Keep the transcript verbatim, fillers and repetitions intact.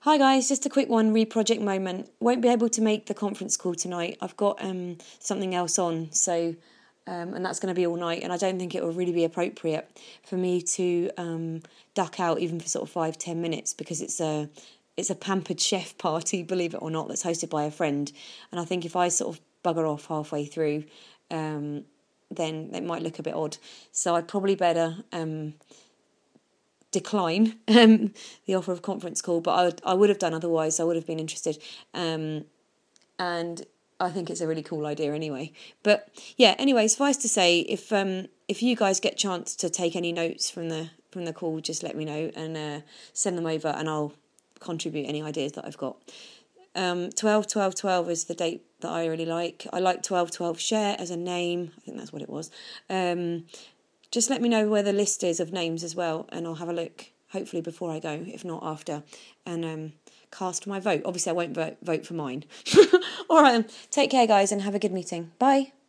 Hi guys, just a quick one, re-project moment. Won't be able to make the conference call tonight. I've got um something else on, so um, and that's going to be all night, and I don't think it will really be appropriate for me to um duck out even for sort of five ten minutes because it's a it's a pampered chef party, believe it or not, that's hosted by a friend, and I think if I sort of bugger off halfway through, um, then it might look a bit odd. So I'd probably better um. decline um, the offer of conference call, but I would, I would have done otherwise. I would have been interested, um, and I think it's a really cool idea anyway. But yeah, anyway, suffice to say, if um, if you guys get a chance to take any notes from the from the call, just let me know and uh, send them over, and I'll contribute any ideas that I've got. Um, twelve twelve twelve is the date that I really like. I like twelve twelve share as a name. I think that's what it was. Um, Just let me know where the list is of names as well, and I'll have a look, hopefully before I go, if not after, and um, cast my vote. Obviously, I won't vote, vote for mine. All right, take care, guys, and have a good meeting. Bye.